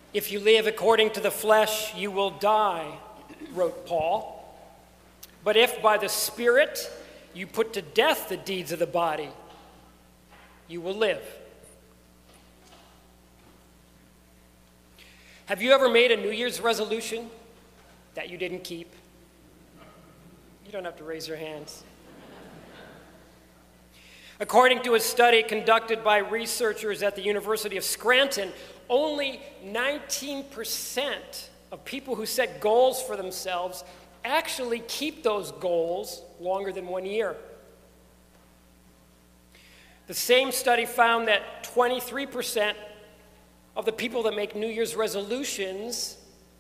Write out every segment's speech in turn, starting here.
If you live according to the flesh, you will die, wrote Paul. But if by the Spirit you put to death the deeds of the body, you will live. Have you ever made a New Year's resolution that you didn't keep? You don't have to raise your hands. According to a study conducted by researchers at the University of Scranton, only 19% of people who set goals for themselves actually keep those goals longer than 1 year. The same study found that 23% of the people that make New Year's resolutions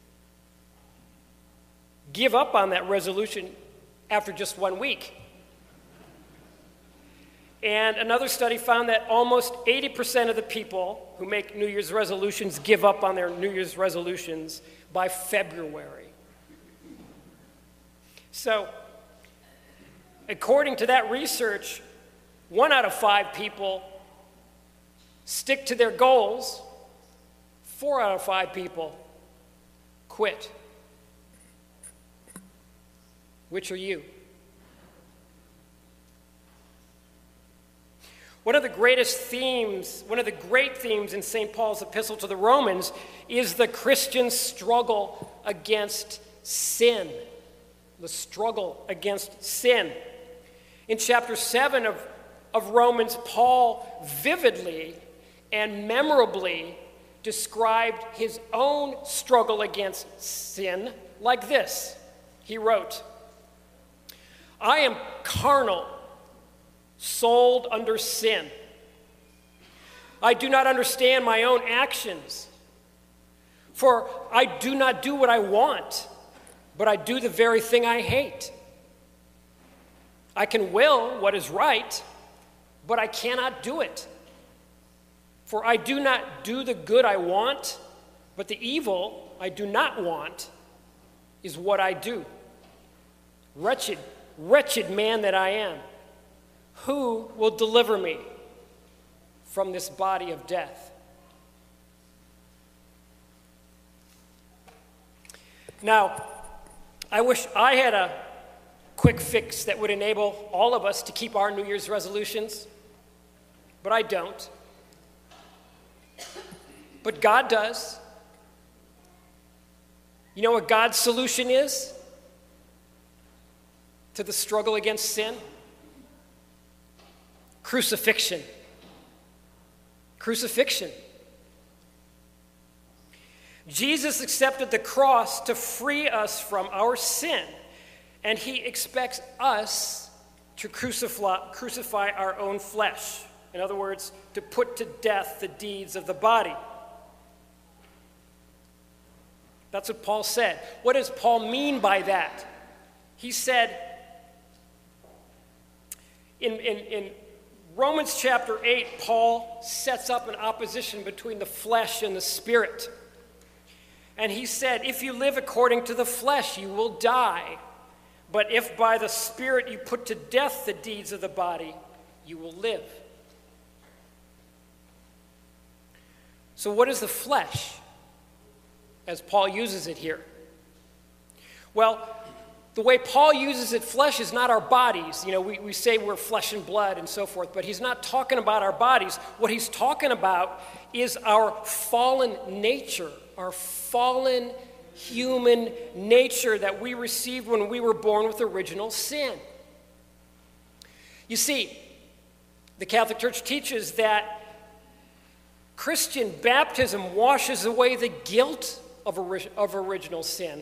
give up on that resolution after just 1 week. And another study found that almost 80% of the people who make New Year's resolutions give up on their New Year's resolutions by February. So, according to that research, 1 out of 5 people stick to their goals, 4 out of 5 people quit. Which are you? One of the great themes in St. Paul's epistle to the Romans is the Christian struggle against sin. The struggle against sin. In chapter 7 of Romans, Paul vividly and memorably described his own struggle against sin like this. He wrote, "I am carnal, sold under sin. I do not understand my own actions, for I do not do what I want, but I do the very thing I hate. I can will what is right, but I cannot do it. For I do not do the good I want, but the evil I do not want is what I do. Wretched, wretched man that I am, who will deliver me from this body of death?" Now, I wish I had a quick fix that would enable all of us to keep our New Year's resolutions, but I don't. But God does. You know what God's solution is to the struggle against sin? Crucifixion. Crucifixion. Jesus accepted the cross to free us from our sin, and he expects us to crucify our own flesh. In other words, to put to death the deeds of the body. That's what Paul said. What does Paul mean by that? He said in Romans chapter 8, Paul sets up an opposition between the flesh and the spirit. And he said, if you live according to the flesh, you will die. But if by the Spirit you put to death the deeds of the body, you will live. So what is the flesh, as Paul uses it here? Well, the way Paul uses it, flesh is not our bodies. You know, we say we're flesh and blood and so forth, but he's not talking about our bodies. What he's talking about is our fallen nature, our fallen human nature that we received when we were born with original sin. You see, the Catholic Church teaches that Christian baptism washes away the guilt of original sin.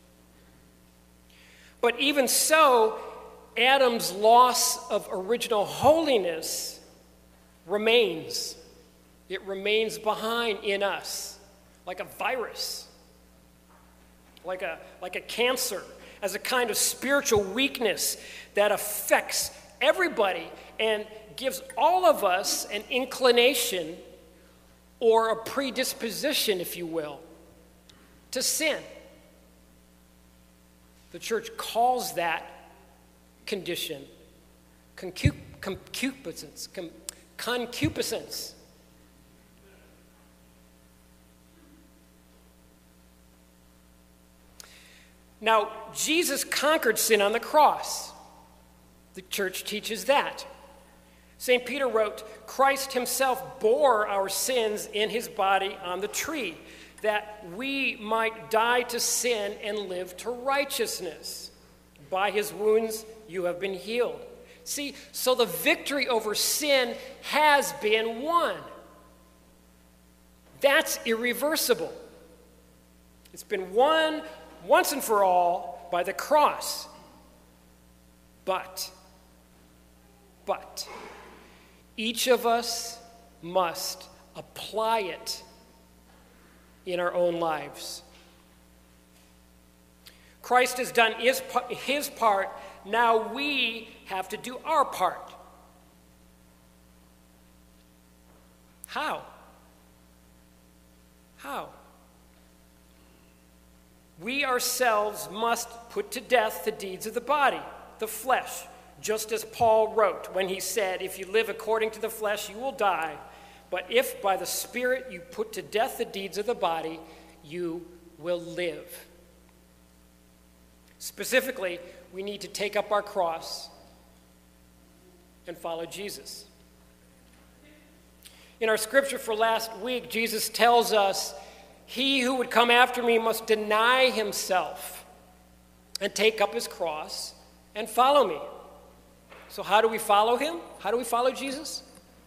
But even so, Adam's loss of original holiness remains. It remains behind in us, like a virus, like a cancer, as a kind of spiritual weakness that affects everybody and gives all of us an inclination or a predisposition, if you will, to sin. The church calls that condition concupiscence. Now, Jesus conquered sin on the cross. The church teaches that. St. Peter wrote, Christ himself bore our sins in his body on the tree, that we might die to sin and live to righteousness. By his wounds you have been healed. See, so the victory over sin has been won. That's irreversible. It's been won once and for all by the cross. But, each of us must apply it in our own lives. Christ has done his part. Now we have to do our part. How? We ourselves must put to death the deeds of the body, the flesh, just as Paul wrote when he said, if you live according to the flesh, you will die. But if by the Spirit you put to death the deeds of the body, you will live. Specifically, we need to take up our cross and follow Jesus. In our scripture for last week, Jesus tells us, he who would come after me must deny himself and take up his cross and follow me. So how do we follow him? How do we follow Jesus?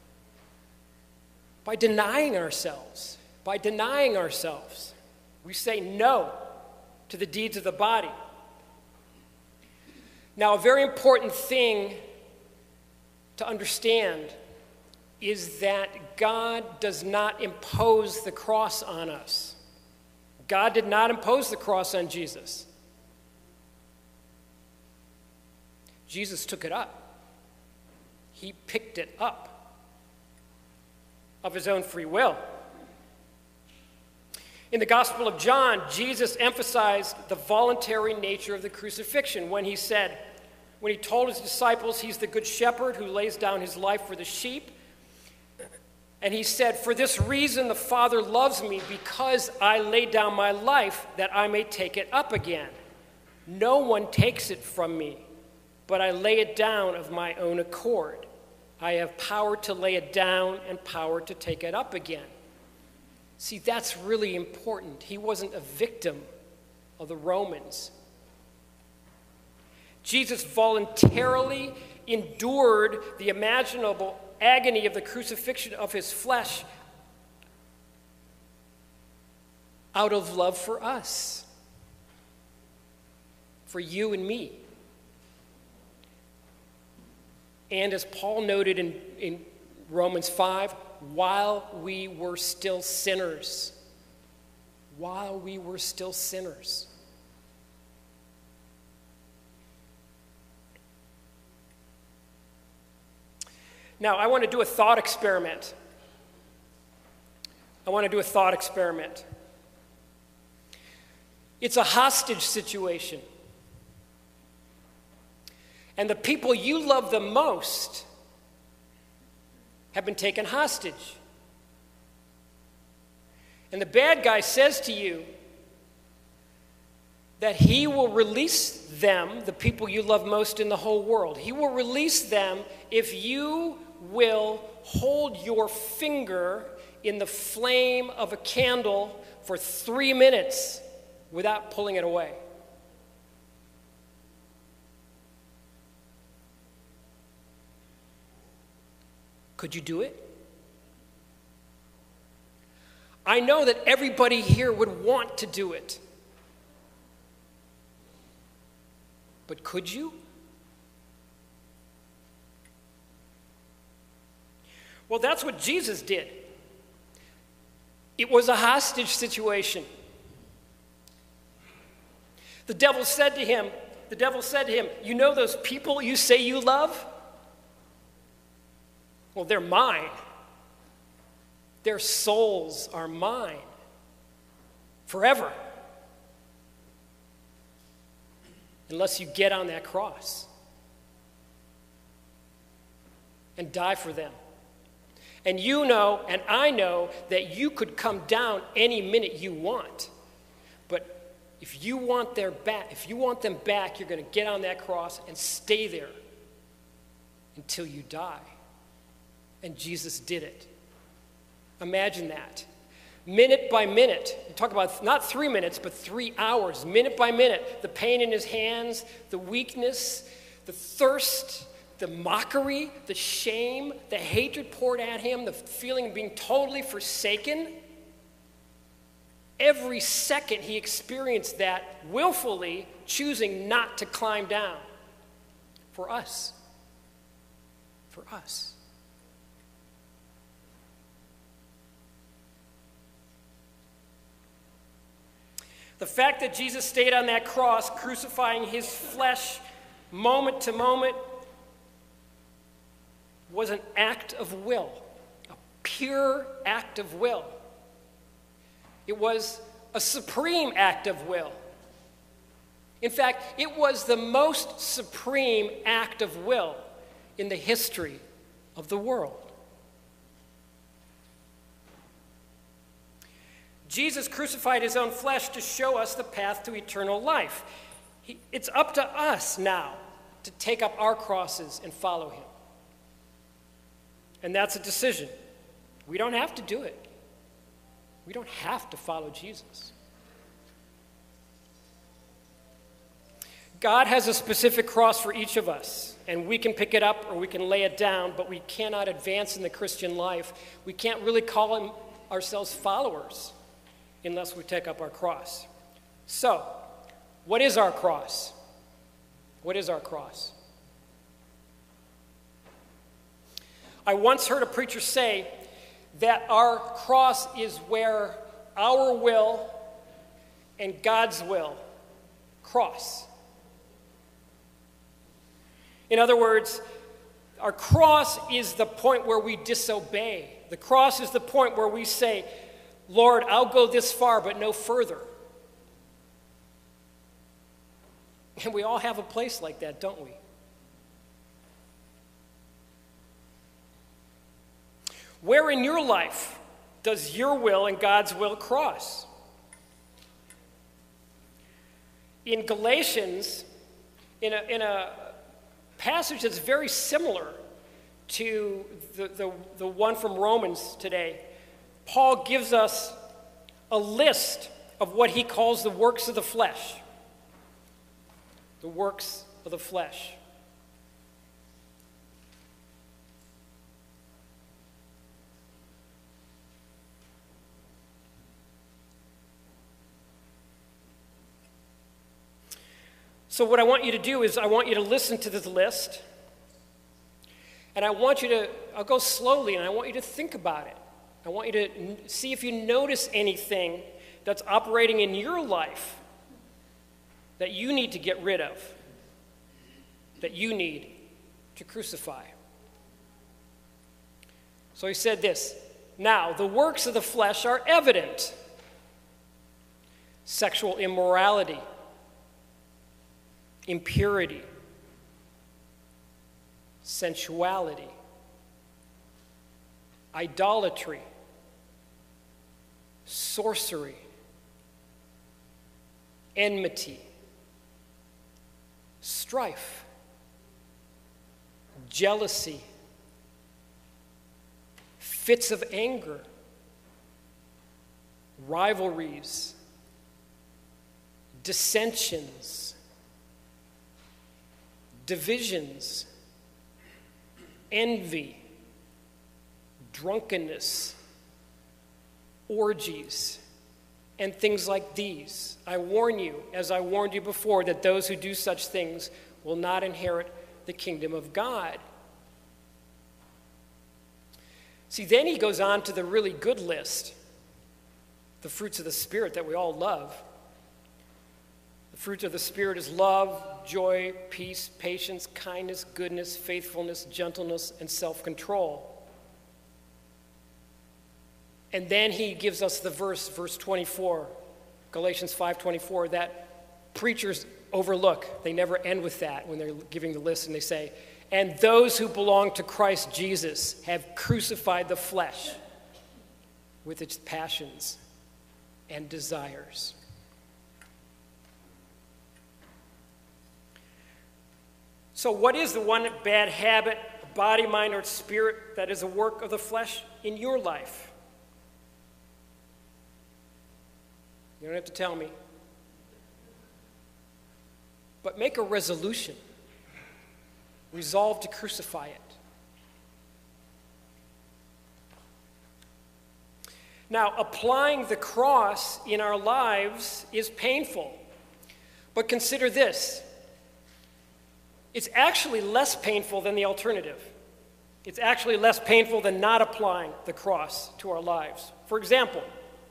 By denying ourselves. By denying ourselves. We say no to the deeds of the body. Now, a very important thing to understand is that God does not impose the cross on us. God did not impose the cross on Jesus. Jesus took it up. He picked it up of his own free will. In the Gospel of John, Jesus emphasized the voluntary nature of the crucifixion when he told his disciples he's the good shepherd who lays down his life for the sheep. And he said, for this reason the Father loves me, because I lay down my life that I may take it up again. No one takes it from me, but I lay it down of my own accord. I have power to lay it down and power to take it up again. See, that's really important. He wasn't a victim of the Romans. Jesus voluntarily endured the imaginable agony of the crucifixion of his flesh out of love for us, for you and me. And as Paul noted in Romans 5, while we were still sinners. While we were still sinners. Now, I want to do a thought experiment. It's a hostage situation. And the people you love the most have been taken hostage. And the bad guy says to you that he will release them, the people you love most in the whole world. He will release them if you will hold your finger in the flame of a candle for 3 minutes without pulling it away. Could you do it? I know that everybody here would want to do it. But could you? Well, that's what Jesus did. It was a hostage situation. The devil said to him, you know those people you say you love? Well, they're mine. Their souls are mine forever. Unless you get on that cross and die for them. And you know, and I know, that you could come down any minute you want. But if you want them back, you're going to get on that cross and stay there until you die. And Jesus did it. Imagine that. Minute by minute. You talk about not 3 minutes, but 3 hours. Minute by minute. The pain in his hands, the weakness, the thirst, the mockery, the shame, the hatred poured at him, the feeling of being totally forsaken. Every second he experienced that, willfully choosing not to climb down. For us. For us. The fact that Jesus stayed on that cross, crucifying his flesh moment to moment, was an act of will, a pure act of will. It was a supreme act of will. In fact, it was the most supreme act of will in the history of the world. Jesus crucified his own flesh to show us the path to eternal life. It's up to us now to take up our crosses and follow him. And that's a decision. We don't have to do it. We don't have to follow Jesus. God has a specific cross for each of us, and we can pick it up or we can lay it down, but we cannot advance in the Christian life. We can't really call ourselves followers unless we take up our cross. So, what is our cross? What is our cross? I once heard a preacher say that our cross is where our will and God's will cross. In other words, our cross is the point where we disobey. The cross is the point where we say, Lord, I'll go this far, but no further. And we all have a place like that, don't we? Where in your life does your will and God's will cross? In Galatians, in a passage that's very similar to the one from Romans today, Paul gives us a list of what he calls the works of the flesh. The works of the flesh. So what I want you to do is I want you to listen to this list, and I'll go slowly, and I want you to think about it. I want you to see if you notice anything that's operating in your life that you need to get rid of, that you need to crucify. So he said this, now the works of the flesh are evident. Sexual immorality, impurity, sensuality, idolatry, sorcery, enmity, strife, jealousy, fits of anger, rivalries, dissensions, divisions, envy, drunkenness, orgies, and things like these. I warn you, as I warned you before, that those who do such things will not inherit the kingdom of God. See, then he goes on to the really good list, the fruits of the Spirit that we all love. The fruit of the Spirit is love, joy, peace, patience, kindness, goodness, faithfulness, gentleness, and self-control. And then he gives us the verse 24, Galatians 5:24, that preachers overlook. They never end with that when they're giving the list, and they say, and those who belong to Christ Jesus have crucified the flesh with its passions and desires. So what is the one bad habit, body, mind, or spirit that is a work of the flesh in your life? You don't have to tell me. But make a resolution. Resolve to crucify it. Now, applying the cross in our lives is painful. But consider this. It's actually less painful than the alternative. It's actually less painful than not applying the cross to our lives. For example,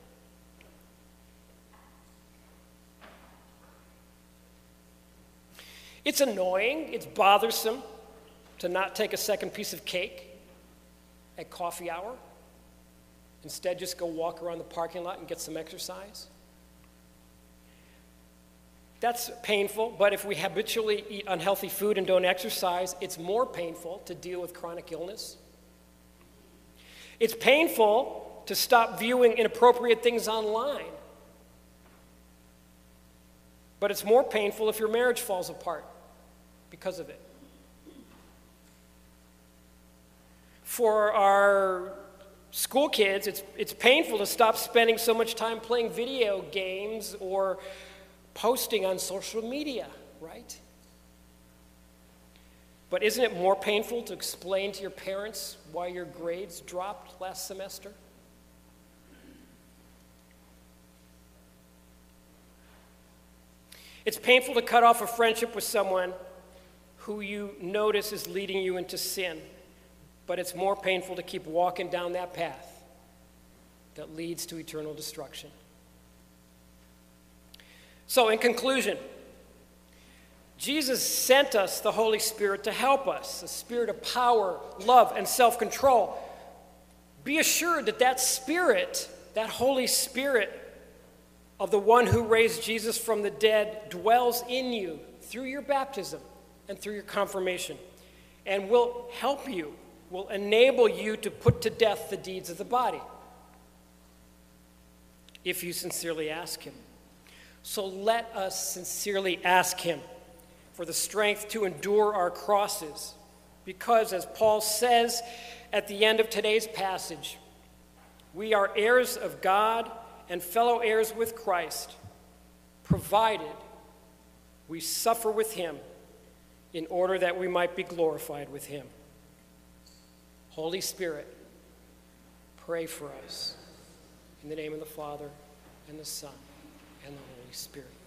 it's annoying, it's bothersome to not take a second piece of cake at coffee hour. Instead, just go walk around the parking lot and get some exercise. That's painful, but if we habitually eat unhealthy food and don't exercise, it's more painful to deal with chronic illness. It's painful to stop viewing inappropriate things online. But it's more painful if your marriage falls apart because of it. For our school kids, it's painful to stop spending so much time playing video games or posting on social media, right? But isn't it more painful to explain to your parents why your grades dropped last semester? It's painful to cut off a friendship with someone who you notice is leading you into sin, but it's more painful to keep walking down that path that leads to eternal destruction. So, in conclusion, Jesus sent us the Holy Spirit to help us, a spirit of power, love, and self-control. Be assured that that Spirit, that Holy Spirit of the one who raised Jesus from the dead, dwells in you through your baptism and through your confirmation, and will help you, will enable you to put to death the deeds of the body, if you sincerely ask him. So let us sincerely ask him for the strength to endure our crosses, because, as Paul says at the end of today's passage, we are heirs of God and fellow heirs with Christ, provided we suffer with him in order that we might be glorified with him. Holy Spirit, pray for us. In the name of the Father, and the Son, and the Holy Spirit.